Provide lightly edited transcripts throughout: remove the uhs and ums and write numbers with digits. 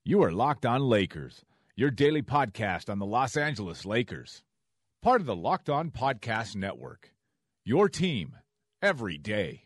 You are Locked On Lakers, your daily podcast on the Los Angeles Lakers. Part of the Locked On Podcast Network, your team every day.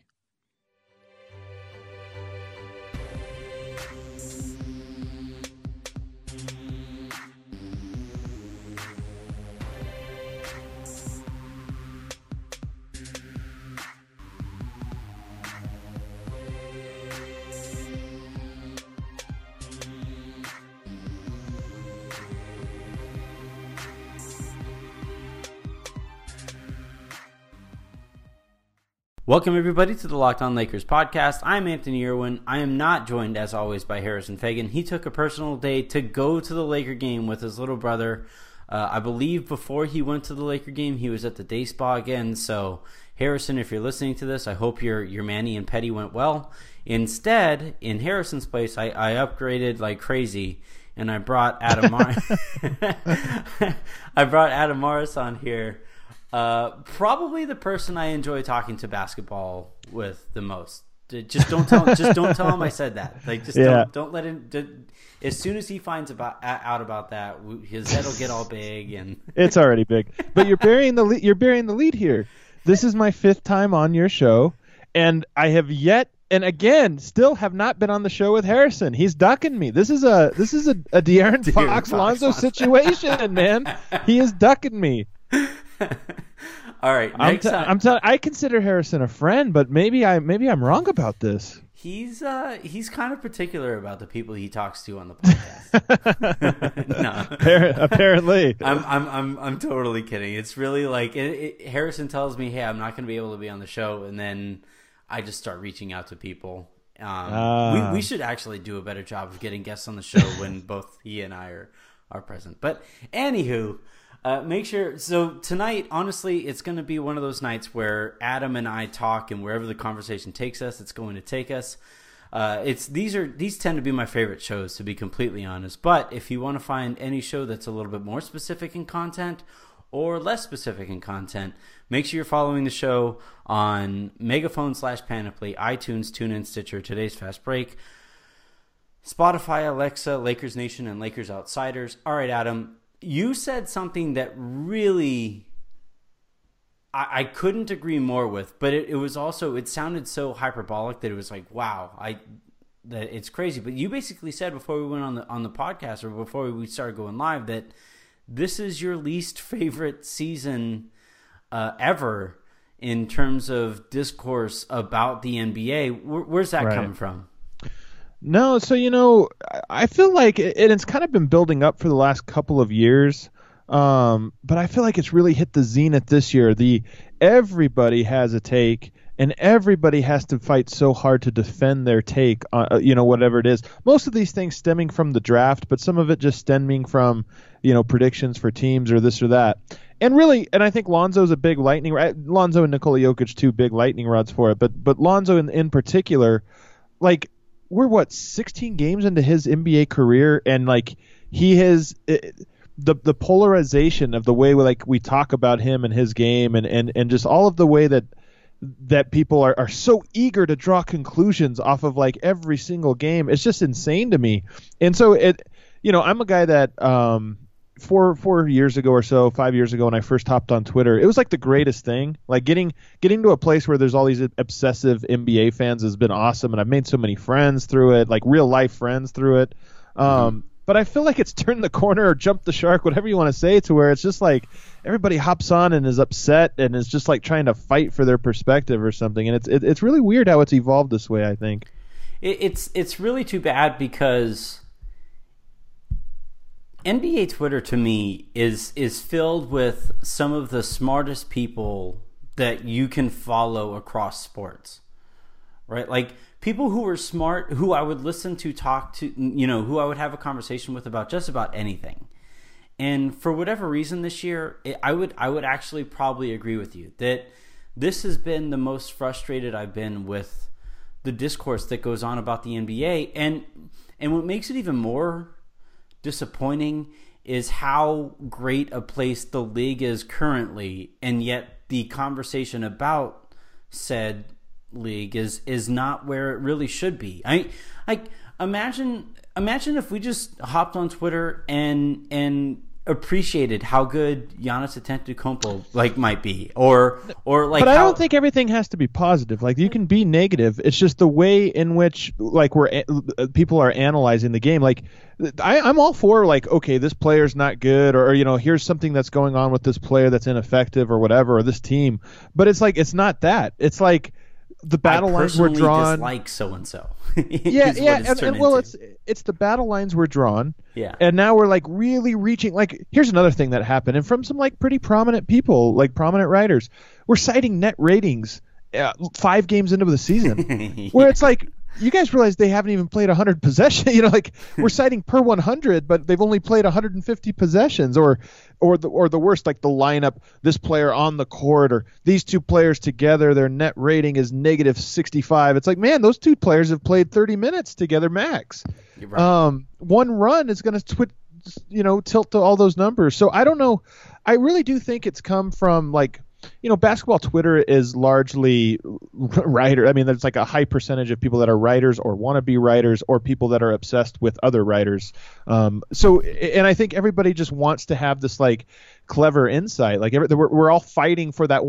Welcome, everybody, to the Locked On Lakers podcast. I'm Anthony Irwin. I am not joined, as always, by Harrison Fagan. He took a personal day to go to the Laker game with his little brother. I believe before he went to the Laker game, he was at the day spa again. So, Harrison, if you're listening to this, I hope your Manny and Petty went well. Instead, in Harrison's place, I upgraded like crazy, and I brought Adam Morris on here. Probably the person I enjoy talking to basketball with the most. Just don't tell him I said that. Like, just don't let him. As soon as he finds out about that, his head will get all big, and it's already big. But you're burying the lead here. This is my 5th time on your show, and I have yet and again still have not been on the show with Harrison. He's ducking me. This is a De'Aaron Fox Lonzo situation, man. He is ducking me. All right, I consider Harrison a friend, but maybe I'm wrong about this. He's kind of particular about the people he talks to on the podcast. No, apparently. I'm totally kidding. It's really like Harrison tells me, "Hey, I'm not going to be able to be on the show," and then I just start reaching out to people. We should actually do a better job of getting guests on the show when both he and I are present. But anywho. Make sure. So tonight, honestly, it's going to be one of those nights where Adam and I talk, and wherever the conversation takes us, it's going to take us. These tend to be my favorite shows, to be completely honest. But if you want to find any show that's a little bit more specific in content or less specific in content, make sure you're following the show on Megaphone/Panoply, iTunes, TuneIn, Stitcher, Today's Fast Break, Spotify, Alexa, Lakers Nation, and Lakers Outsiders. All right, Adam. You said something that really I couldn't agree more with, but it was also, it sounded so hyperbolic that it was like, wow, that it's crazy. But you basically said before we went on the podcast, or before we started going live, that this is your least favorite season ever in terms of discourse about the NBA. Where's that coming from? No, so, I feel like it's kind of been building up for the last couple of years, but I feel like it's really hit the zenith this year. Everybody has a take, and everybody has to fight so hard to defend their take on, whatever it is. Most of these things stemming from the draft, but some of it just stemming from, predictions for teams or this or that. And really, and I think Lonzo's a big lightning rod. Lonzo and Nikola Jokic, 2 big lightning rods for it, but Lonzo in particular, like, we're 16 games into his NBA career, and like he has the polarization of the way we talk about him and his game, and just all of the way that people are so eager to draw conclusions off of like every single game. It's just insane to me. And so I'm a guy that 4 years ago or so, 5 years ago, when I first hopped on Twitter, it was like the greatest thing. Like getting to a place where there's all these obsessive NBA fans has been awesome, and I've made so many friends through it, like real life friends through it. But I feel like it's turned the corner or jumped the shark, whatever you want to say, to where it's just like everybody hops on and is upset and is just like trying to fight for their perspective or something. And it's really weird how it's evolved this way, I think. It's really too bad, because NBA Twitter to me is filled with some of the smartest people that you can follow across sports, right? Like people who are smart, who I would listen to talk to, who I would have a conversation with about just about anything. And for whatever reason this year, I would actually probably agree with you that this has been the most frustrated I've been with the discourse that goes on about the NBA. And what makes it even more disappointing is how great a place the league is currently, and yet the conversation about said league is not where it really should be. I imagine imagine if we just hopped on Twitter and appreciated how good Giannis Antetokounmpo might be, or like. But I don't think everything has to be positive. Like, you can be negative. It's just the way in which people are analyzing the game. Like, I'm all for okay, this player's not good, or here's something that's going on with this player that's ineffective or whatever, or this team. But it's not that. It's like the battle lines were drawn. Dislike so and so. Yeah, it's the battle lines were drawn. Yeah. And now we're really reaching. Here's another thing that happened, and from some pretty prominent people, prominent writers, we're citing net ratings 5 games into the season, where it's you guys realize they haven't even played 100 possessions. We're citing per 100, but they've only played 150 possessions, or the worst, the lineup, this player on the court, or these two players together, their net rating is negative 65. It's man, those two players have played 30 minutes together max. You're right. One run is going to tilt to all those numbers. So I don't know. I really do think it's come from basketball Twitter is largely writer. I mean, there's a high percentage of people that are writers or want to be writers, or people that are obsessed with other writers. And I think everybody just wants to have this clever insight. We're all fighting for that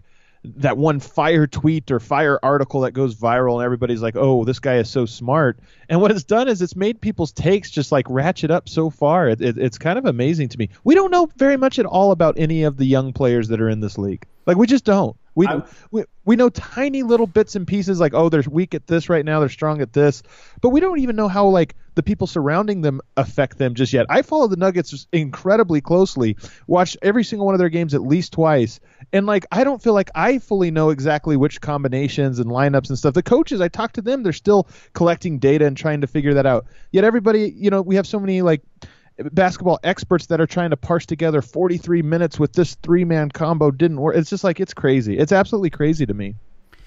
one fire tweet or fire article that goes viral, and everybody's oh, this guy is so smart. And what it's done is it's made people's takes just ratchet up so far. It's kind of amazing to me. We don't know very much at all about any of the young players that are in this league. We just don't. We know tiny little bits and pieces, oh, they're weak at this right now, they're strong at this, but we don't even know how the people surrounding them affect them just yet. I follow the Nuggets incredibly closely, watch every single one of their games at least twice, and I don't feel I fully know exactly which combinations and lineups and stuff. The coaches, I talk to them, they're still collecting data and trying to figure that out. Yet everybody, we have so many basketball experts that are trying to parse together 43 minutes with this 3-man combo didn't work. It's just it's crazy. It's absolutely crazy to me.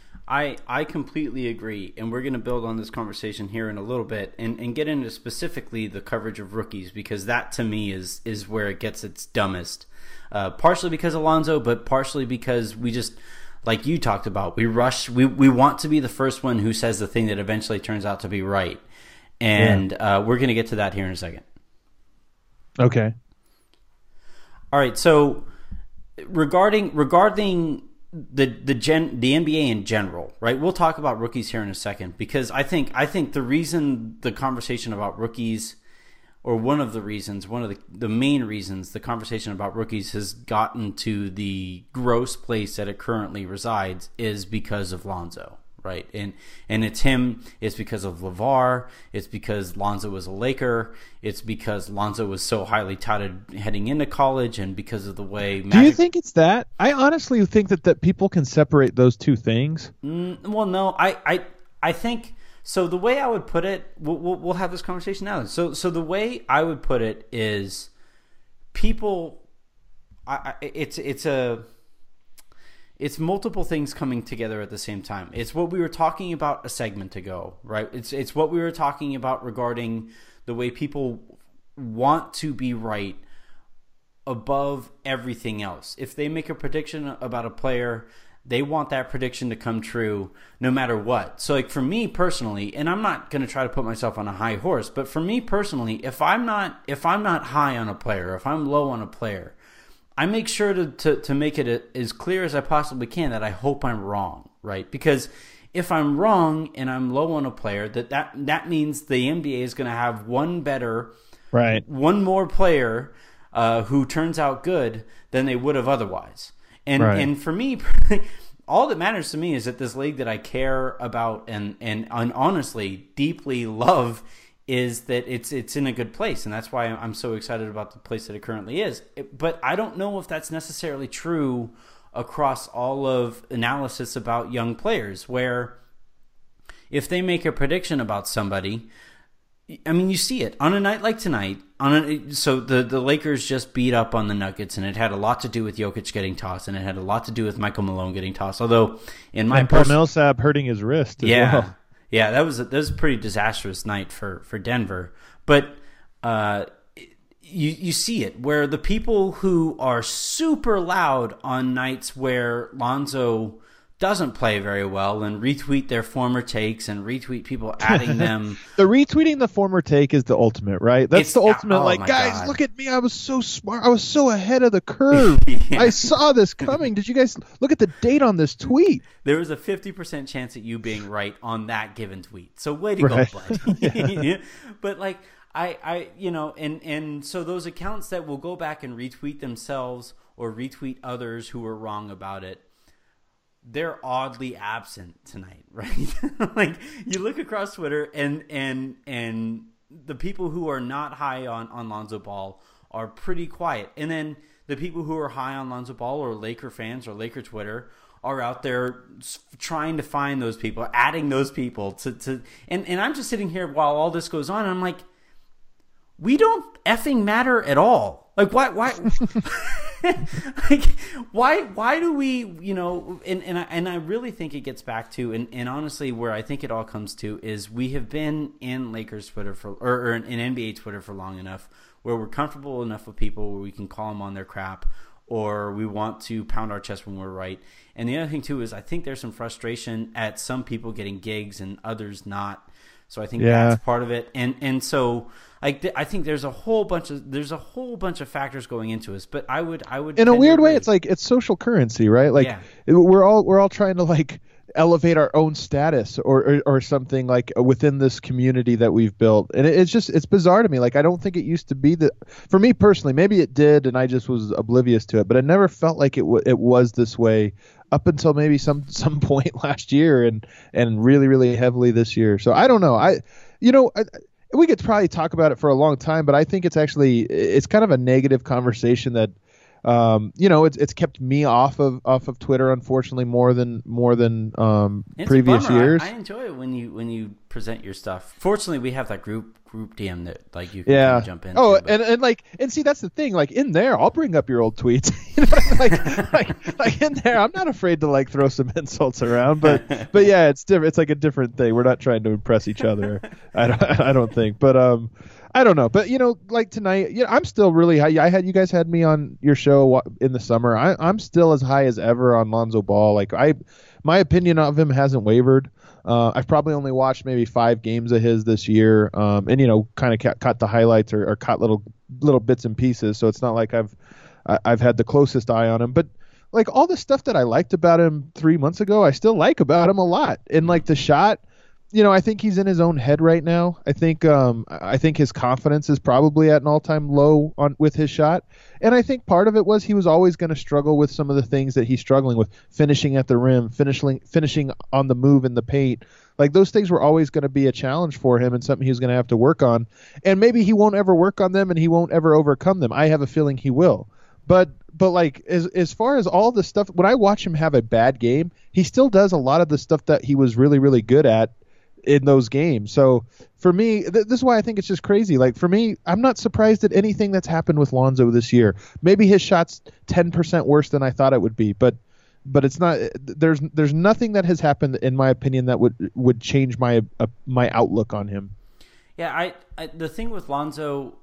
I completely agree, and we're going to build on this conversation here in a little bit and get into specifically the coverage of rookies, because that to me is where it gets its dumbest. Partially because of Lonzo, but partially because we just, like you talked about, we rush. We want to be the first one who says the thing that eventually turns out to be right, and we're going to get to that here in a second. Okay. All right. So regarding the NBA in general, right? We'll talk about rookies here in a second, because I think the reason the conversation about rookies, or one of the main reasons the conversation about rookies has gotten to the gross place that it currently resides, is because of Lonzo. Right, and it's him. It's because of LeVar. It's because Lonzo was a Laker. It's because Lonzo was so highly touted heading into college, and because of the way. Do you think it's that? I honestly think that people can separate those two things. Well, no, I think so. The way I would put it, we'll have this conversation now. So the way I would put it is, people. It's multiple things coming together at the same time. It's what we were talking about a segment ago, right? It's what we were talking about regarding the way people want to be right above everything else. If they make a prediction about a player, they want that prediction to come true no matter what. So for me personally, and I'm not going to try to put myself on a high horse, but for me personally, if I'm not high on a player, if I'm low on a player, I make sure to make it as clear as I possibly can that I hope I'm wrong, right? Because if I'm wrong and I'm low on a player, that means the NBA is going to have one more player who turns out good than they would have otherwise. And for me, all that matters to me is that this league that I care about and honestly deeply love is that it's in a good place, and that's why I'm so excited about the place that it currently is. But I don't know if that's necessarily true across all of analysis about young players, where if they make a prediction about somebody, I mean, you see it on a night like tonight. So the Lakers just beat up on the Nuggets, and it had a lot to do with Jokic getting tossed, and it had a lot to do with Michael Malone getting tossed. Although in my Paul Millsap hurting his wrist as well. Yeah, that was a pretty disastrous night for Denver. But you see it, where the people who are super loud on nights where Lonzo doesn't play very well and retweet their former takes and retweet people adding them. The retweeting the former take is the ultimate, right? That's the ultimate. Guys, God. Look at me. I was so smart. I was so ahead of the curve. Yeah. I saw this coming. Did you guys look at the date on this tweet? There was a 50% chance at you being right on that given tweet. So way to go, bud. But like, I and so those accounts that will go back and retweet themselves or retweet others who were wrong about it, they're oddly absent tonight, right? Like, you look across Twitter and the people who are not high on Lonzo Ball are pretty quiet. And then the people who are high on Lonzo Ball or Laker fans or Laker Twitter are out there trying to find those people, adding those people to and I'm just sitting here while all this goes on, and I'm like, we don't effing matter at all. Like, why like, why do we, and I really think it gets back to, and honestly, where I think it all comes to is we have been in Lakers Twitter or in NBA Twitter for long enough where we're comfortable enough with people where we can call them on their crap, or we want to pound our chest when we're right. And the other thing too is I think there's some frustration at some people getting gigs and others not. So I think that's part of it. And so I think there's a whole bunch of factors going into this. But I would in a weird way, it's like it's social currency, right? Like we're all trying to like elevate our own status or something like within this community that we've built. And it's bizarre to me. Like, I don't think it used to be that for me personally. Maybe it did, and I just was oblivious to it. But it never felt like it was this way up until maybe some point last year and really, really heavily this year. So I don't know. We could probably talk about it for a long time, but I think it's kind of a negative conversation that, it's kept me off of Twitter, unfortunately, more than previous years. I enjoy it when you present your stuff. Fortunately, we have that group DM that like you can jump in. Oh, and see, that's the thing. Like, in there, I'll bring up your old tweets. You know what I mean? like in there, I'm not afraid to like throw some insults around. But yeah, it's different. It's like a different thing. We're not trying to impress each other. I don't think. But I don't know. But like tonight, I'm still really high. You guys had me on your show in the summer. I'm still as high as ever on Lonzo Ball. Like, my opinion of him hasn't wavered. I've probably only watched maybe 5 games of his this year, and kind of caught the highlights or caught little bits and pieces. So it's not like I've had the closest eye on him. But like, all the stuff that I liked about him 3 months ago, I still like about him a lot. And like the shot, I think he's in his own head right now. I think his confidence is probably at an all-time low with his shot. And I think part of it was he was always going to struggle with some of the things that he's struggling with, finishing at the rim, finishing on the move in the paint. Like, those things were always going to be a challenge for him and something he was going to have to work on. And maybe he won't ever work on them and he won't ever overcome them. I have a feeling he will. But like, as far as all the stuff, when I watch him have a bad game, he still does a lot of the stuff that he was really, really good at in those games. So for me, this is why I think it's just crazy. Like, for me, I'm not surprised at anything that's happened with Lonzo this year. Maybe his shot's 10% worse than I thought it would be, but it's not. There's nothing that has happened, in my opinion, that would change my outlook on him. Yeah, I the thing with Lonzo,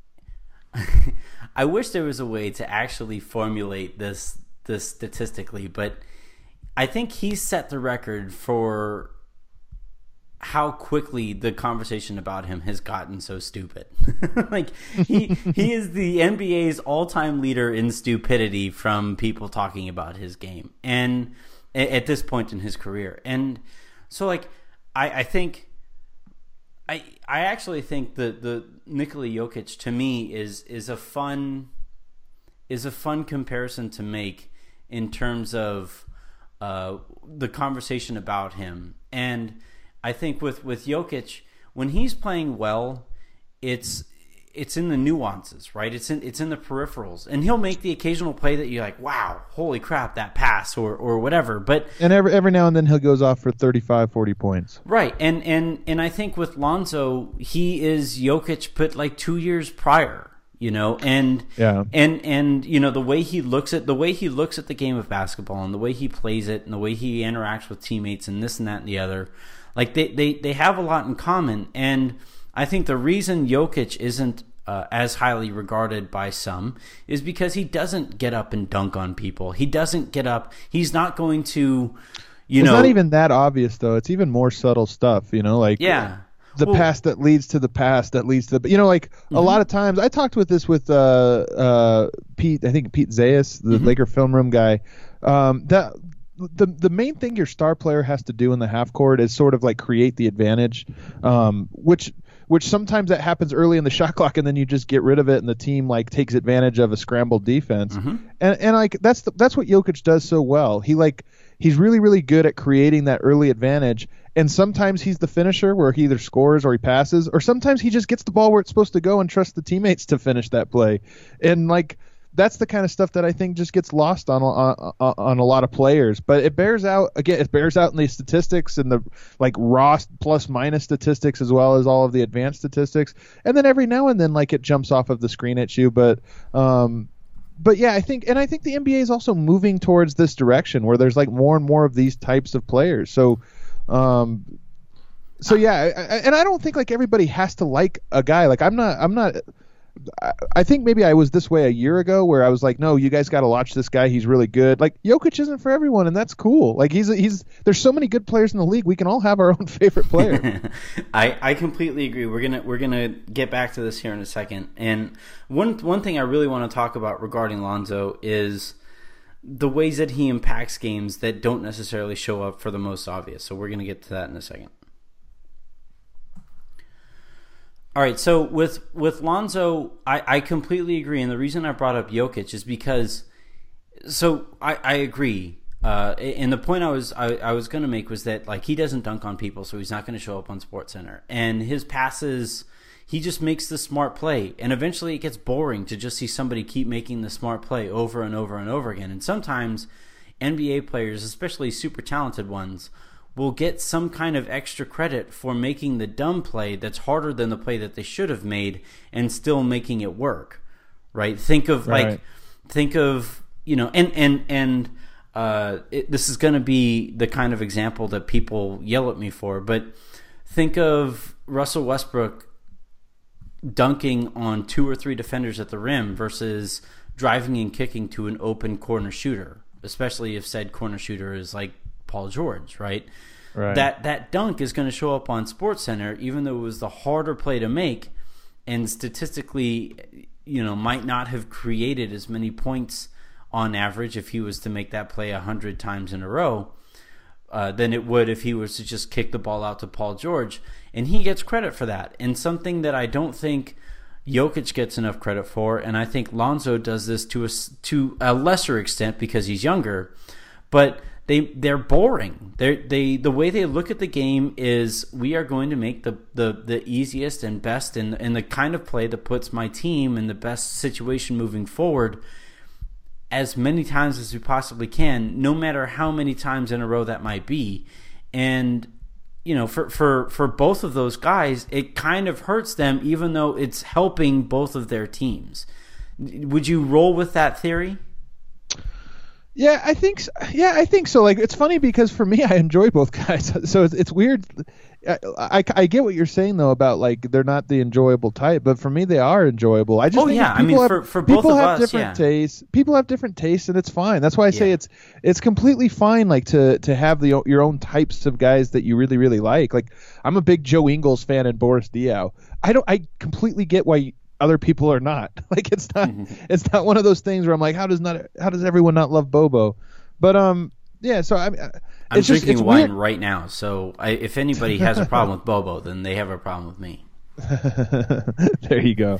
I wish there was a way to actually formulate this statistically, but I think he's set the record for how quickly the conversation about him has gotten so stupid. Like, he is the NBA's all-time leader in stupidity from people talking about his game, and at this point in his career. And so, like, I actually think the Nikola Jokic, to me, is a fun comparison to make in terms of the conversation about him. And I think with Jokic, when he's playing well, it's in the nuances, right? It's in the peripherals, and he'll make the occasional play that you're like, wow, holy crap, that pass or whatever. But every now and then he goes off for 35, 40 points, right? And I think with Lonzo, he is Jokic, but like 2 years prior. And the way he looks at the game of basketball, and the way he plays it, and the way he interacts with teammates, and this and that and the other, like they have a lot in common. And I think the reason Jokic isn't as highly regarded by some is because he doesn't get up and dunk on people. He doesn't get up. He's not going to, It's not even that obvious though. It's even more subtle stuff, like the past that leads to the past that leads to the, a lot of times I talked with Pete, I think Pete Zayas, the Laker film room guy, that the main thing your star player has to do in the half court is sort of like create the advantage, which sometimes that happens early in the shot clock and then you just get rid of it and the team like takes advantage of a scrambled defense. And like that's what Jokic does so well. He's really, really good at creating that early advantage. And sometimes he's the finisher where he either scores or he passes, or sometimes he just gets the ball where it's supposed to go and trusts the teammates to finish that play. And like, that's the kind of stuff that I think just gets lost on a lot of players. But it bears out in the statistics and the like raw plus minus statistics as well as all of the advanced statistics. And then every now and then like it jumps off of the screen at you. But yeah, I think the NBA is also moving towards this direction where there's like more and more of these types of players. So yeah, and I don't think like everybody has to like a guy. Like I'm not. I think maybe I was this way a year ago where I was like, no, you guys got to watch this guy. He's really good. Like Jokic isn't for everyone, and that's cool. Like there's so many good players in the league. We can all have our own favorite player. I completely agree. We're gonna get back to this here in a second. And one thing I really want to talk about regarding Lonzo is the ways that he impacts games that don't necessarily show up for the most obvious. So we're gonna get to that in a second. All right, so with Lonzo, I completely agree, and the reason I brought up Jokic is because, so I agree, and the point I was going to make was that like he doesn't dunk on people, so he's not going to show up on SportsCenter, and his passes, he just makes the smart play, and eventually it gets boring to just see somebody keep making the smart play over and over and over again, and sometimes NBA players, especially super talented ones, will get some kind of extra credit for making the dumb play that's harder than the play that they should have made and still making it work, right? Think of this is going to be the kind of example that people yell at me for, but think of Russell Westbrook dunking on 2 or 3 defenders at the rim versus driving and kicking to an open corner shooter, especially if said corner shooter is like Paul George, right? That dunk is going to show up on SportsCenter, even though it was the harder play to make, and statistically, might not have created as many points on average if he was to make that play 100 times in a row than it would if he was to just kick the ball out to Paul George, and he gets credit for that. And something that I don't think Jokic gets enough credit for, and I think Lonzo does this to a lesser extent because he's younger, but they're boring. The way they look at the game is we are going to make the easiest and best and the kind of play that puts my team in the best situation moving forward as many times as we possibly can, no matter how many times in a row that might be. And for both of those guys, it kind of hurts them, even though it's helping both of their teams. Would you roll with that theory? Yeah, I think so. Like, it's funny because for me, I enjoy both guys. So it's weird. I get what you're saying though about like they're not the enjoyable type, but for me they are enjoyable. I just think for both of us, different tastes. People have different tastes, and it's fine. That's why I say it's completely fine. Like to have your own types of guys that you really, really like. Like I'm a big Joe Ingles fan and Boris Diaw. I completely get why other people are not. Like it's not one of those things where I'm like, how does everyone not love Bobo? But yeah, so I'm drinking wine weird right now, so if anybody has a problem with Bobo, then they have a problem with me. There you go.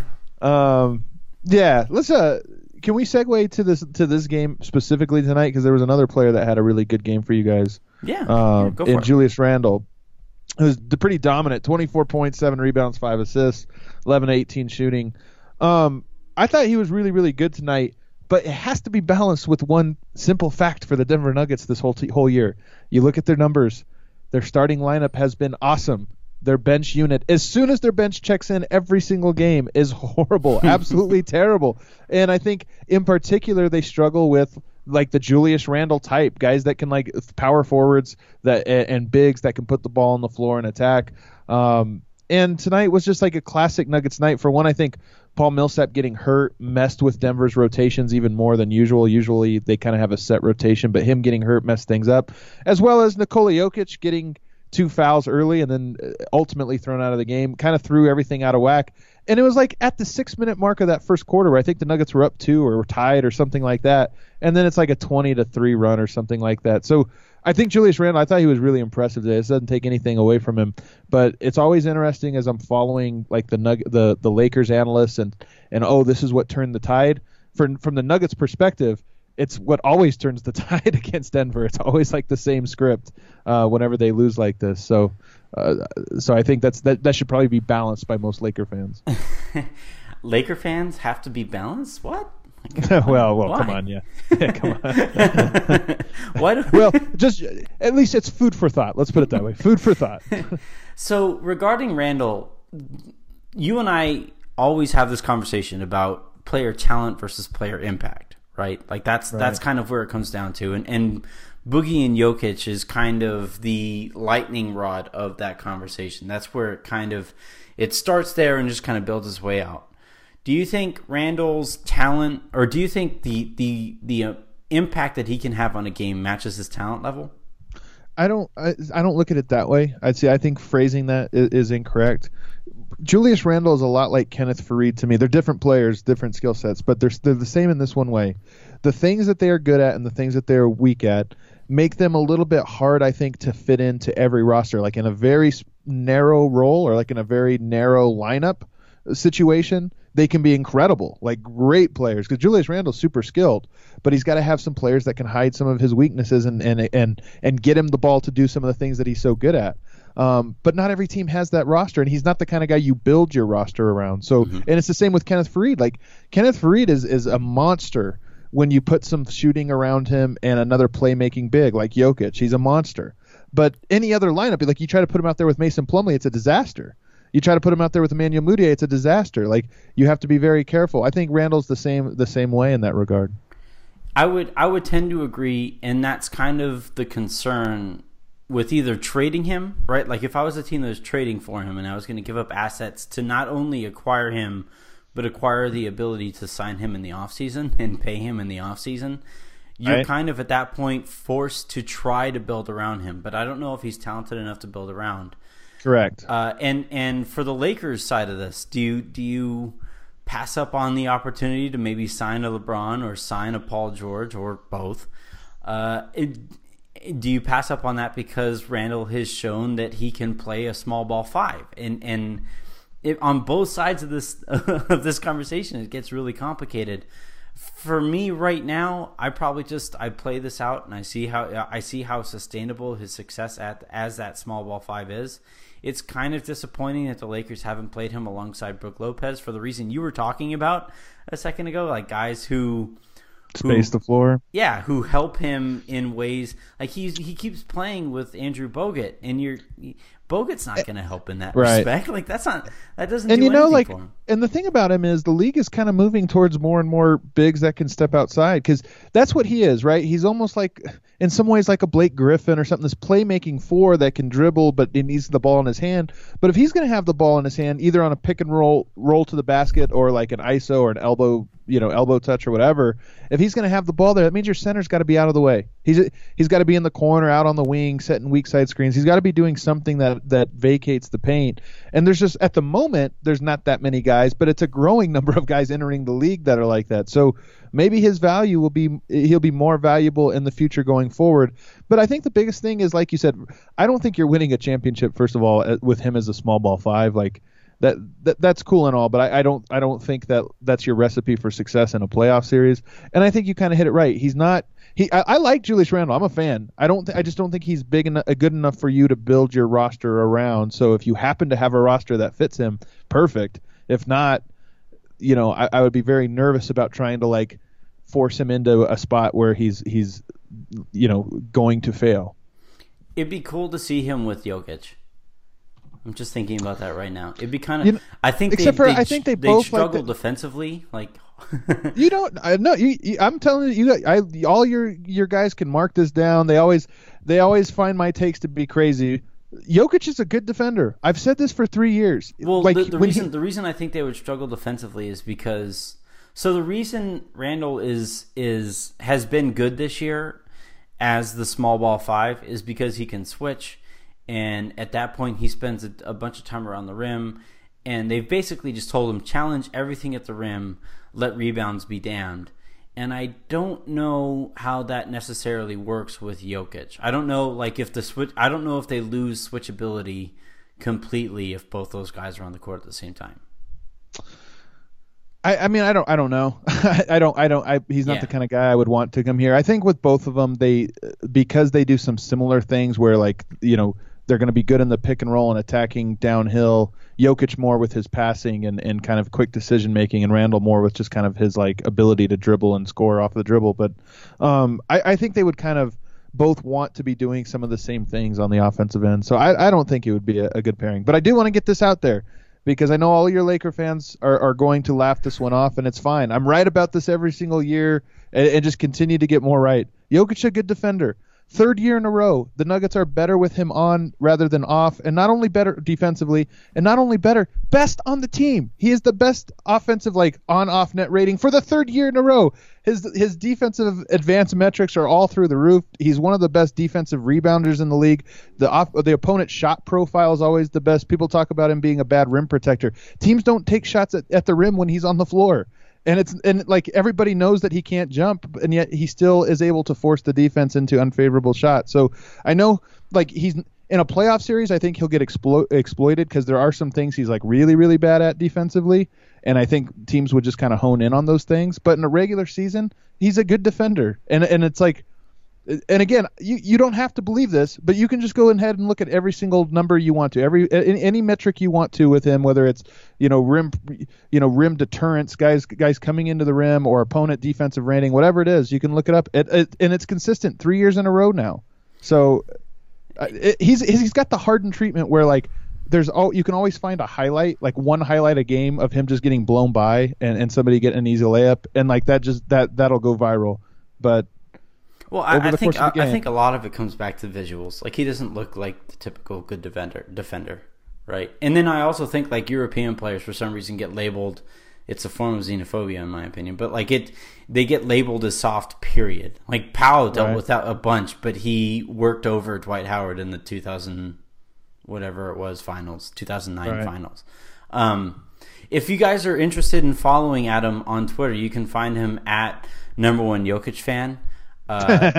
Yeah, let's can we segue to this game specifically tonight, because there was another player that had a really good game for you guys. Yeah, go for it. Julius Randle. It was pretty dominant, 24 points, 7 rebounds, 5 assists, 11-18 shooting. I thought he was really, really good tonight, but it has to be balanced with one simple fact for the Denver Nuggets this whole year. You look at their numbers. Their starting lineup has been awesome. Their bench unit, as soon as their bench checks in every single game, is horrible, absolutely terrible. And I think in particular they struggle with like the Julius Randle type guys that can like power forwards and bigs that can put the ball on the floor and attack. And And tonight was just like a classic Nuggets night. For one, I think Paul Millsap getting hurt messed with Denver's rotations even more than usual. Usually they kind of have a set rotation, but him getting hurt messed things up, as well as Nikola Jokic getting 2 fouls early and then ultimately thrown out of the game, kind of threw everything out of whack. And it was like at the 6-minute mark of that first quarter where I think the Nuggets were up 2 or were tied or something like that. And then it's like a 20-3 run or something like that. So I think Julius Randle, I thought he was really impressive today. This doesn't take anything away from him, but it's always interesting as I'm following like the Lakers analysts and this is what turned the tide. From the Nuggets perspective, it's what always turns the tide against Denver. It's always like the same script whenever they lose like this. So I think that should probably be balanced by most Laker fans. Laker fans have to be balanced? What? well, why? Come on, yeah come on. What? Well, just at least it's food for thought. Let's put it that way. Food for thought. So regarding Randle, you and I always have this conversation about player talent versus player impact, right? Like that's kind of where it comes down to. And Boogie and Jokic is kind of the lightning rod of that conversation. That's where it starts there and just kind of builds its way out. Do you think Randle's talent, or do you think the impact that he can have on a game matches his talent level? I don't look at it that way. I think phrasing that is incorrect. Julius Randle is a lot like Kenneth Faried to me. They're different players, different skill sets, but they're the same in this one way. The things that they are good at and the things that they're weak at make them a little bit hard, I think, to fit into every roster. Like in a very narrow role or like in a very narrow lineup situation, they can be incredible, like great players. Because Julius Randle's super skilled, but he's got to have some players that can hide some of his weaknesses and get him the ball to do some of the things that he's so good at. But not every team has that roster, and he's not the kind of guy you build your roster around. So, and it's the same with Kenneth Faried. Like Kenneth Faried is a monster when you put some shooting around him and another playmaking big like Jokic. He's a monster. But any other lineup, like you try to put him out there with Mason Plumlee, it's a disaster. You try to put him out there with Emmanuel Mudiay, it's a disaster. Like you have to be very careful. I think Randle's the same way in that regard. I would tend to agree, and that's kind of the concern with either trading him, right? Like if I was a team that was trading for him and I was going to give up assets to not only acquire him, but acquire the ability to sign him in the offseason and pay him in the offseason, you're kind of at that point forced to try to build around him. But I don't know if he's talented enough to build around. Correct. And for the Lakers side of this, do you pass up on the opportunity to maybe sign a LeBron or sign a Paul George or both? Do you pass up on that because Randle has shown that he can play a small ball 5? And on both sides of this conversation, it gets really complicated. For me right now, I play this out and I see how sustainable his success as that small ball 5 is. It's kind of disappointing that the Lakers haven't played him alongside Brook Lopez for the reason you were talking about a second ago, like guys who space the floor. Yeah, who help him in ways like he keeps playing with Andrew Bogut, and Bogut's not going to help in that respect. Like that doesn't do anything for him. And the thing about him is the league is kind of moving towards more and more bigs that can step outside, because that's what he is, right? He's almost like, in some ways, like a Blake Griffin or something, this playmaking 4 that can dribble, but he needs the ball in his hand. But if he's going to have the ball in his hand, either on a pick and roll to the basket or like an ISO or an elbow touch or whatever, if he's going to have the ball there, that means your center's got to be out of the way. He's got to be in the corner, out on the wing, setting weak side screens. He's got to be doing something that vacates the paint. And there's just, at the moment, there's not that many guys, but it's a growing number of guys entering the league that are like that. So maybe his value he'll be more valuable in the future going forward. But I think the biggest thing is, like you said, I don't think you're winning a championship, first of all, with him as a small ball 5. Like that's cool and all, but I don't think that's your recipe for success in a playoff series. And I think you kind of hit it right. He's not. I like Julius Randle. I'm a fan. I just don't think he's good enough for you to build your roster around. So if you happen to have a roster that fits him, perfect. If not, I would be very nervous about trying to like force him into a spot where he's going to fail. It'd be cool to see him with Jokic. I'm just thinking about that right now. It'd be kind of. I think they both struggle defensively. Like you don't. No, I'm telling you, all your guys can mark this down. They always find my takes to be crazy. Jokic is a good defender. I've said this for 3 years. Well, like, the reason I think they would struggle defensively is because the reason Randall has been good this year as the small ball 5 is because he can switch, and at that point he spends a bunch of time around the rim, and they've basically just told him challenge everything at the rim, let rebounds be damned. And I don't know how that necessarily works with Jokic. I don't know, like, if I don't know if they lose switchability completely if both those guys are on the court at the same time. I mean, I don't know. He's not the kind of guy I would want to come here. I think with both of them, because they do some similar things where, like, you know, they're going to be good in the pick and roll and attacking downhill. Jokic more with his passing and kind of quick decision making, and Randall more with just kind of his like ability to dribble and score off the dribble. But I think they would kind of both want to be doing some of the same things on the offensive end. So I don't think it would be a good pairing. But I do want to get this out there because I know all your Laker fans are going to laugh this one off, and it's fine. I'm right about this every single year and just continue to get more right. Jokic, a good defender. 3rd year in a row, the Nuggets are better with him on rather than off, and not only better defensively, and not only better, best on the team. He is the best offensive, like, on-off net rating for the 3rd year in a row. His defensive advanced metrics are all through the roof. He's one of the best defensive rebounders in the league. The opponent's shot profile is always the best. People talk about him being a bad rim protector. Teams don't take shots at the rim when he's on the floor. And like everybody knows that he can't jump, and yet he still is able to force the defense into unfavorable shots. So I know, like, he's in a playoff series, I think he'll get exploited because there are some things he's like really, really bad at defensively, and I think teams would just kind of hone in on those things. But in a regular season, he's a good defender, and it's like, and again, you don't have to believe this, but you can just go ahead and look at every single number you want to, any metric you want to with him, whether it's rim deterrence, guys coming into the rim, or opponent defensive rating, whatever it is, you can look it up, and it's consistent 3 years in a row now. So he's got the Harden treatment where, like, you can always find a highlight, like one highlight a game of him just getting blown by and somebody getting an easy layup, and like that'll go viral, but. Well, I think a lot of it comes back to visuals. Like, he doesn't look like the typical good defender, right? And then I also think, like, European players for some reason get labeled. It's a form of xenophobia, in my opinion. But like they get labeled as soft. Period. Like, Powell dealt with that a bunch, but he worked over Dwight Howard in the 2000 whatever it was finals, 2009 finals. If you guys are interested in following Adam on Twitter, you can find him at #1 Jokic fan. But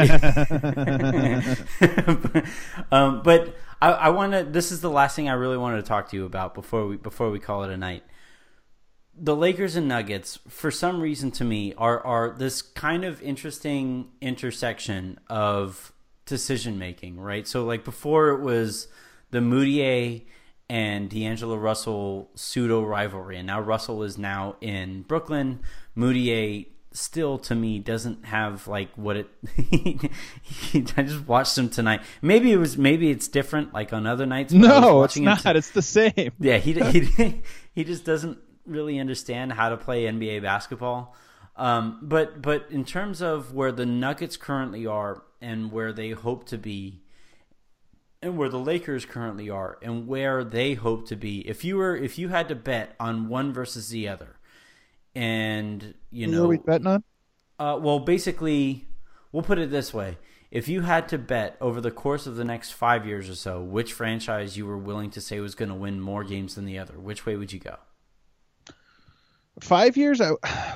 I want to. This is the last thing I really wanted to talk to you about before we call it a night. The Lakers and Nuggets, for some reason, to me, are this kind of interesting intersection of decision making, right? So, like, before it was the Moutier and D'Angelo Russell pseudo rivalry, and now Russell is now in Brooklyn. Moutier still, to me, doesn't have like what it. I just watched him tonight. Maybe it's different, like on other nights. No, it's not. It's the same. Yeah, he just doesn't really understand how to play NBA basketball. But in terms of where the Nuggets currently are and where they hope to be, and where the Lakers currently are and where they hope to be, if you had to bet on one versus the other. And, what are we betting on? Well, basically, we'll put it this way. If you had to bet over the course of the next 5 years or so, which franchise you were willing to say was going to win more games than the other, which way would you go? 5 years?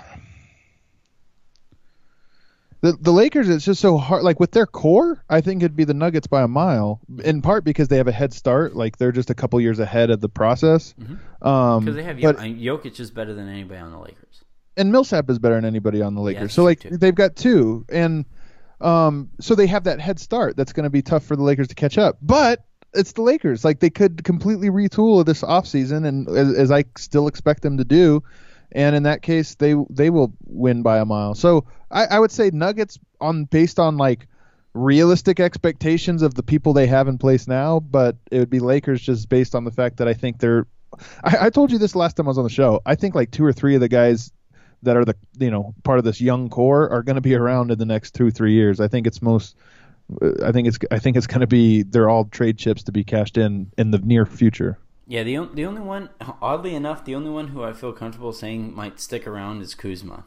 The Lakers, it's just so hard. Like, with their core, I think it'd be the Nuggets by a mile, in part because they have a head start. Like, they're just a couple years ahead of the process. Because they have Jokic is better than anybody on the Lakers. And Millsap is better than anybody on the Lakers. So, like, they've got two. And so they have that head start that's going to be tough for the Lakers to catch up. But it's the Lakers. Like, they could completely retool this offseason, and as I still expect them to do. And in that case, they will win by a mile. So I would say Nuggets based on like realistic expectations of the people they have in place now, but it would be Lakers just based on the fact that I think they're. I told you this last time I was on the show. I think like 2 or 3 of the guys that are the part of this young core are going to be around in the next 2-3 years. I think it's most I think it's going to be, they're all trade chips to be cashed in the near future. Yeah, the only one, oddly enough, the only one who I feel comfortable saying might stick around is Kuzma.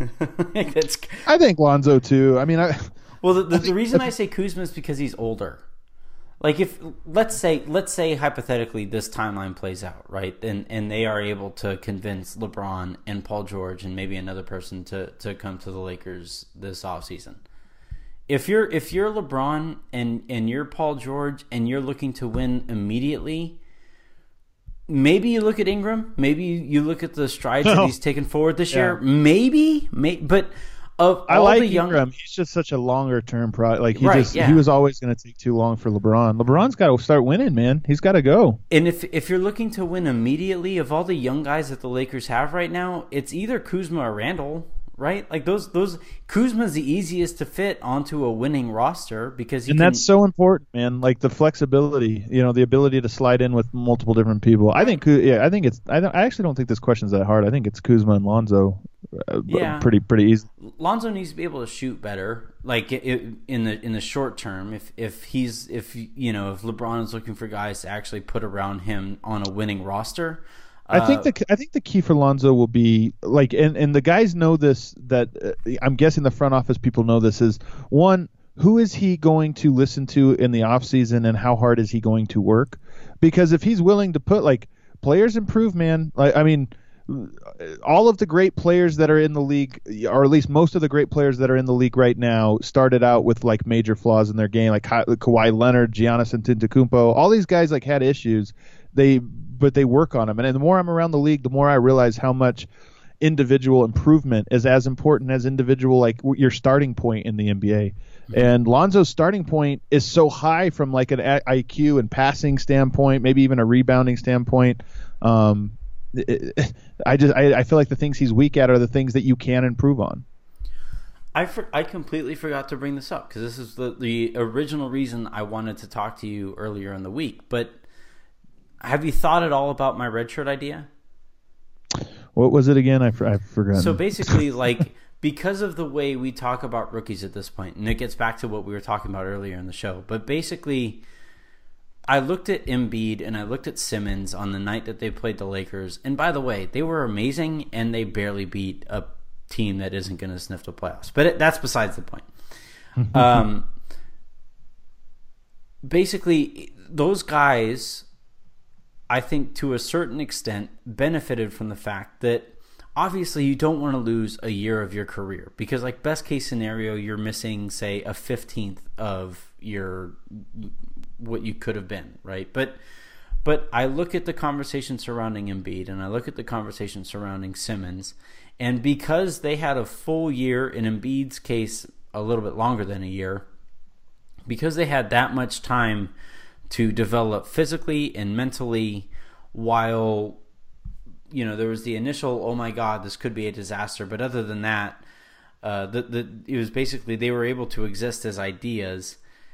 I think Lonzo too. I mean, the reason I say Kuzma is because he's older. Like, if let's say hypothetically this timeline plays out, right, and they are able to convince LeBron and Paul George and maybe another person to come to the Lakers this offseason. If you're LeBron and you're Paul George and you're looking to win immediately, maybe you look at Ingram, maybe you look at the strides that he's taken forward this year, maybe, but of I all like the young, Ingram. He's just such a longer term product. Like he was always going to take too long for LeBron. LeBron's got to start winning, man. He's got to go. And if you're looking to win immediately, of all the young guys that the Lakers have right now, it's either Kuzma or Randall, right? Like those Kuzma's the easiest to fit onto a winning roster because that's so important, man. Like the flexibility, the ability to slide in with multiple different people. I think I actually don't think this question's that hard. I think it's Kuzma and Lonzo. Pretty easy. Lonzo needs to be able to shoot better, like in the short term. If LeBron is looking for guys to actually put around him on a winning roster. I think the key for Lonzo will be like, and the guys know this, that I'm guessing the front office people know this, is one, who is he going to listen to in the offseason and how hard is he going to work? Because if he's willing to put, like, players improve, man. Like, I mean, all of the great players that are in the league, or at least most of the great players that are in the league right now, started out with like major flaws in their game, like Kawhi Leonard, Giannis Antetokounmpo. All these guys like had issues. But they work on them. And the more I'm around the league, the more I realize how much individual improvement is as important as individual, like your starting point in the NBA. Mm-hmm. And Lonzo's starting point is so high from like an IQ and passing standpoint, maybe even a rebounding standpoint. I feel like the things he's weak at are the things that you can improve on. I completely forgot to bring this up because this is the original reason I wanted to talk to you earlier in the week. But have you thought at all about my redshirt idea? What was it again? I've forgotten. So basically, like, because of the way we talk about rookies at this point, and it gets back to what we were talking about earlier in the show, but basically, I looked at Embiid and I looked at Simmons on the night that they played the Lakers, and by the way, they were amazing, and they barely beat a team that isn't going to sniff the playoffs. But that's besides the point. Basically, those guys, I think to a certain extent, benefited from the fact that obviously you don't want to lose a year of your career because, like, best case scenario, you're missing, say, a 15th of your what you could have been, right? But I look at the conversation surrounding Embiid and I look at the conversation surrounding Simmons, and because they had a full year, in Embiid's case a little bit longer than a year, because they had that much time to develop physically and mentally, while there was the initial, oh my God, this could be a disaster. But other than that, it was basically they were able to exist as ideas.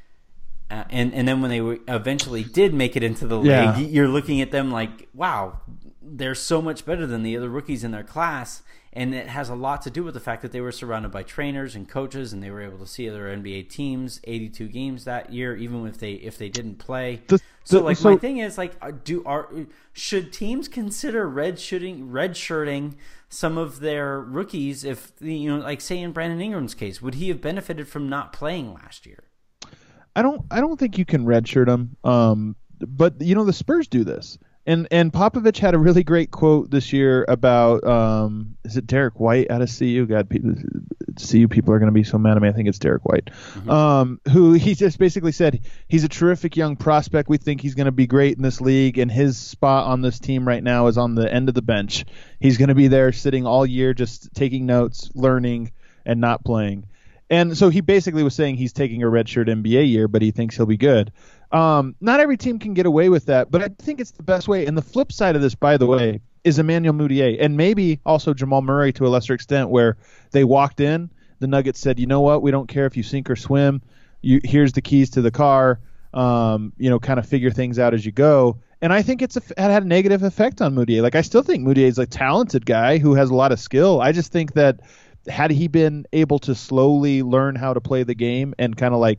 And then when they eventually did make it into the league, you're looking at them like, wow, they're so much better than the other rookies in their class. And it has a lot to do with the fact that they were surrounded by trainers and coaches, and they were able to see other NBA teams 82 games that year, even if they didn't play. My thing is, like, should teams consider redshirting some of their rookies? If like, say in Brandon Ingram's case, would he have benefited from not playing last year? I don't think you can redshirt him. But the Spurs do this. And Popovich had a really great quote this year about is it Derek White out of CU? God, CU people are going to be so mad at me. I think it's Derek White, who he just basically said he's a terrific young prospect. We think he's going to be great in this league, and his spot on this team right now is on the end of the bench. He's going to be there sitting all year, just taking notes, learning, and not playing. And so he basically was saying he's taking a redshirt NBA year, but he thinks he'll be good. Not every team can get away with that, but I think it's the best way. And the flip side of this, by the way, is Emmanuel Mudiay, and maybe also Jamal Murray to a lesser extent, where they walked in, the Nuggets said, you know what, we don't care if you sink or swim. Here's the keys to the car. Kind of figure things out as you go. And I think it had a negative effect on Mudiay. Like, I still think Mudiay is a talented guy who has a lot of skill. I just think that had he been able to slowly learn how to play the game and kind of like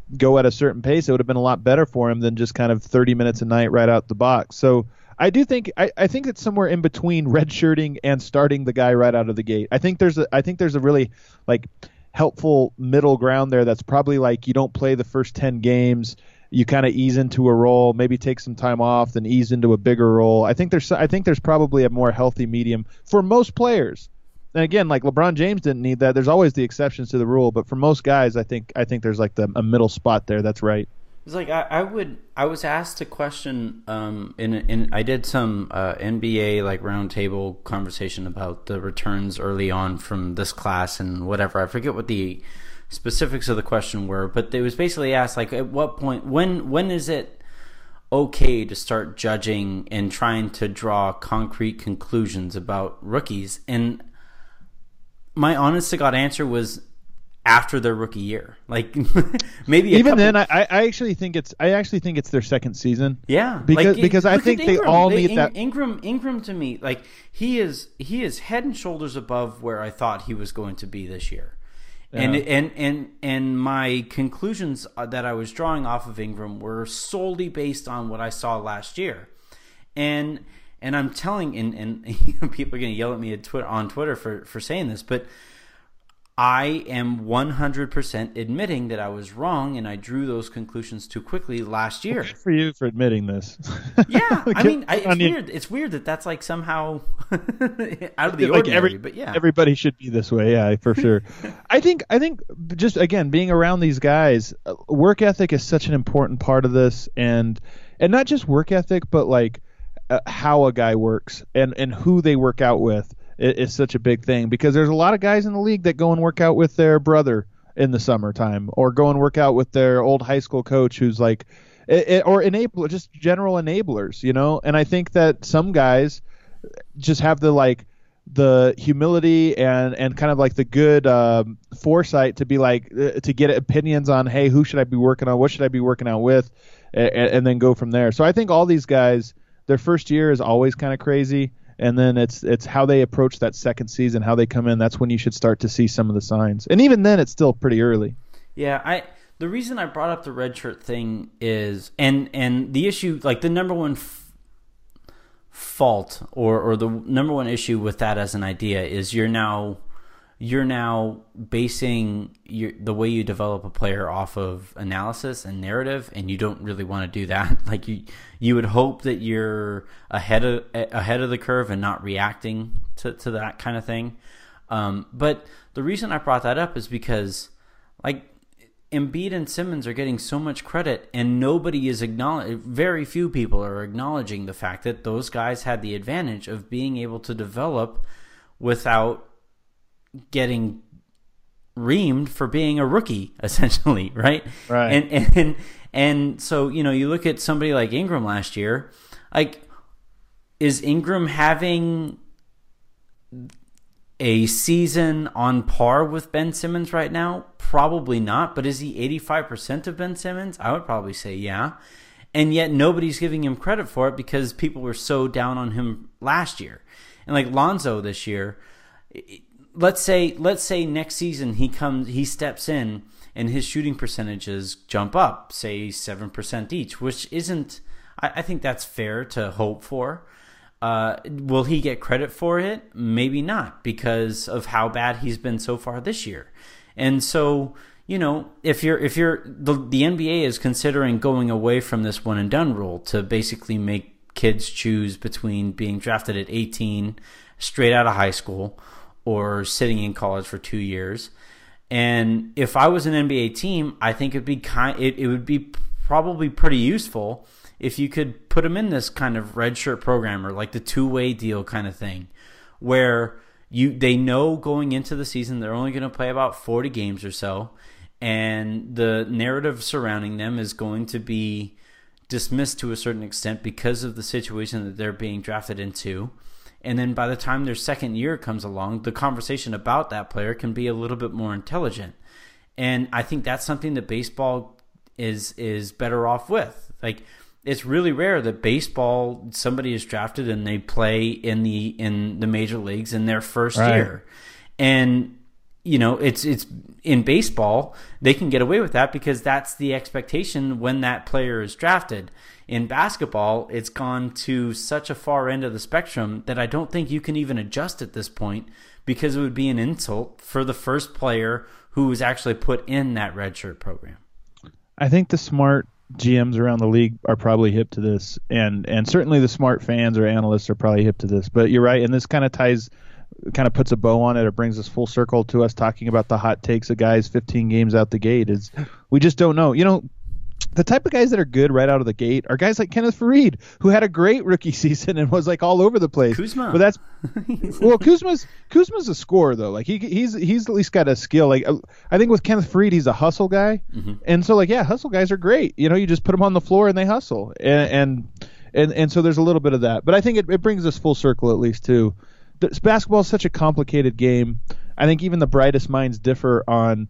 go at a certain pace, it would have been a lot better for him than just kind of 30 minutes a night right out the box. So I do think I think it's somewhere in between redshirting and starting the guy right out of the gate. I think there's a really like helpful middle ground there that's probably like you don't play the first 10 games, you kind of ease into a role, maybe take some time off, then ease into a bigger role. I think there's probably a more healthy medium for most players. And again, like LeBron James didn't need that. There's always the exceptions to the rule, but for most guys, I think there's like a middle spot there. That's right. It's like I was asked a question I did some NBA like roundtable conversation about the returns early on from this class and whatever. I forget what the specifics of the question were, but it was basically asked like at what point when is it okay to start judging and trying to draw concrete conclusions about rookies? And my honest to God answer was after their rookie year. Like maybe even then I actually think it's their second season. Yeah. Because I think they all need that. Ingram to me, like he is head and shoulders above where I thought he was going to be this year. Yeah. And my conclusions that I was drawing off of Ingram were solely based on what I saw last year. And I'm telling, and people are going to yell at me on Twitter for saying this, but I am 100% admitting that I was wrong and I drew those conclusions too quickly last year. Good for you for admitting this. Yeah, I mean, it's weird. It's weird that that's like somehow out of the ordinary. But yeah, everybody should be this way. Yeah, for sure. I think just again being around these guys, work ethic is such an important part of this, and not just work ethic, but like how a guy works and who they work out with. Is such a big thing because there's a lot of guys in the league that go and work out with their brother in the summertime or go and work out with their old high school coach who's like or enabler, just general enablers, you know. And I think that some guys just have the humility and kind of like the good foresight to be like to get opinions on, hey, who should I be working on, what should I be working out with, and then go from there. So I think all these guys, their first year is always kind of crazy. And then it's how they approach that second season, how they come in. That's when you should start to see some of the signs. And even then, it's still pretty early. Yeah, the reason I brought up the redshirt thing is, and the issue, like the number one fault or the number one issue with that as an idea is you're now basing the way you develop a player off of analysis and narrative, and you don't really want to do that. Like you would hope that you're ahead of the curve and not reacting to that kind of thing. But the reason I brought that up is because like Embiid and Simmons are getting so much credit, and nobody is very few people are acknowledging the fact that those guys had the advantage of being able to develop without getting reamed for being a rookie, essentially, right? Right. And so, you know, you look at somebody like Ingram last year, like, is Ingram having a season on par with Ben Simmons right now? Probably not, but is he 85% of Ben Simmons? I would probably say yeah. And yet nobody's giving him credit for it because people were so down on him last year. And like Lonzo this year, let's say next season he steps in and his shooting percentages jump up, say 7% each, which isn't, I think that's fair to hope for. Will he get credit for it? Maybe not, because of how bad he's been so far this year. And so, you know, if the NBA is considering going away from this one and done rule to basically make kids choose between being drafted at 18 straight out of high school or sitting in college for 2 years. And if I was an NBA team, I think it would be probably pretty useful if you could put them in this kind of redshirt program or like the two-way deal kind of thing, where they know going into the season they're only going to play about 40 games or so, and the narrative surrounding them is going to be dismissed to a certain extent because of the situation that they're being drafted into. And then by the time their second year comes along, the conversation about that player can be a little bit more intelligent. And I think that's something that baseball is better off with. Like, it's really rare that baseball, somebody is drafted and they play in the major leagues in their first year. And it's in baseball, they can get away with that because that's the expectation when that player is drafted. In basketball, it's gone to such a far end of the spectrum that I don't think you can even adjust at this point, because it would be an insult for the first player who was actually put in that redshirt program. I think the smart GMs around the league are probably hip to this, and certainly the smart fans or analysts are probably hip to this. But you're right, and this kind of puts a bow on it, or brings us full circle to us talking about the hot takes of guys 15 games out the gate. Is we just don't know. The type of guys that are good right out of the gate are guys like Kenneth Faried, who had a great rookie season and was like all over the place. Kuzma. But that's Kuzma's a scorer though. Like he's at least got a skill. Like I think with Kenneth Faried, he's a hustle guy, and so hustle guys are great. You just put them on the floor and they hustle, and so there's a little bit of that. But I think it brings us full circle at least too. Basketball is such a complicated game. I think even the brightest minds differ on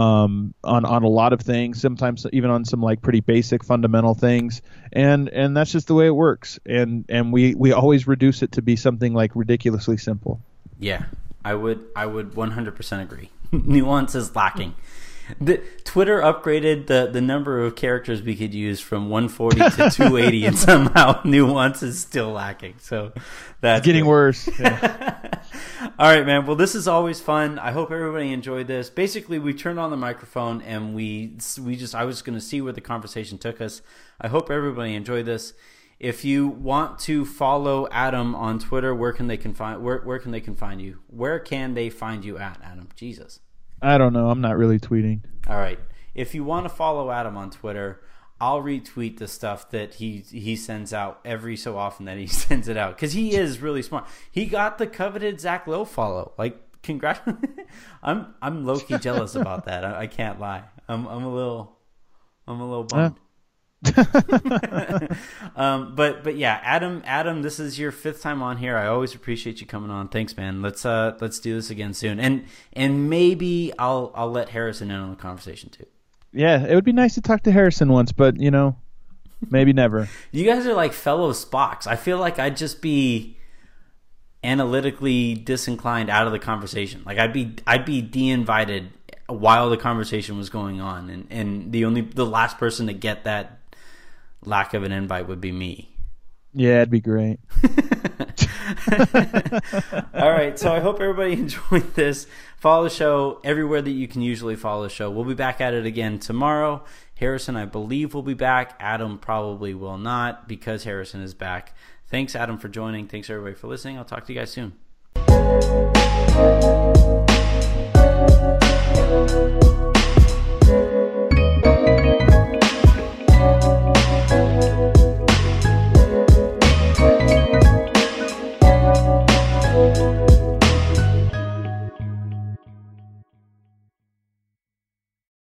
a lot of things, sometimes even on some like pretty basic fundamental things, and that's just the way it works, and we always reduce it to be something like ridiculously simple. Yeah, I would 100% agree. Nuance is lacking. The Twitter upgraded the number of characters we could use from 140 to 280, and somehow nuance is still lacking. So that's getting worse. Yeah. All right, man. Well, this is always fun. I hope everybody enjoyed this. Basically, we turned on the microphone and I was going to see where the conversation took us. I hope everybody enjoyed this. If you want to follow Adam on Twitter, where can they find you? Where can they find you at, Adam? Jesus. I don't know. I'm not really tweeting. All right. If you want to follow Adam on Twitter, I'll retweet the stuff that he sends out every so often that he sends it out, because he is really smart. He got the coveted Zach Lowe follow. Like, congrats! I'm low key jealous about that. I can't lie. I'm a little bummed. But yeah, Adam, this is your 5th time on here. I always appreciate you coming on. Thanks, man. Let's do this again soon, and maybe I'll let Harrison in on the conversation too. Yeah, it would be nice to talk to Harrison once, but maybe never. You guys are like fellow Spocks. I feel like I'd just be analytically disinclined out of the conversation. Like I'd be de-invited while the conversation was going on, and the last person to get that lack of an invite would be me. Yeah, it'd be great. All right, so I hope everybody enjoyed this. Follow the show everywhere that you can usually follow the show. We'll be back at it again tomorrow. Harrison, I believe, will be back. Adam probably will not, because Harrison is back. Thanks, Adam, for joining. Thanks, everybody, for listening. I'll talk to you guys soon.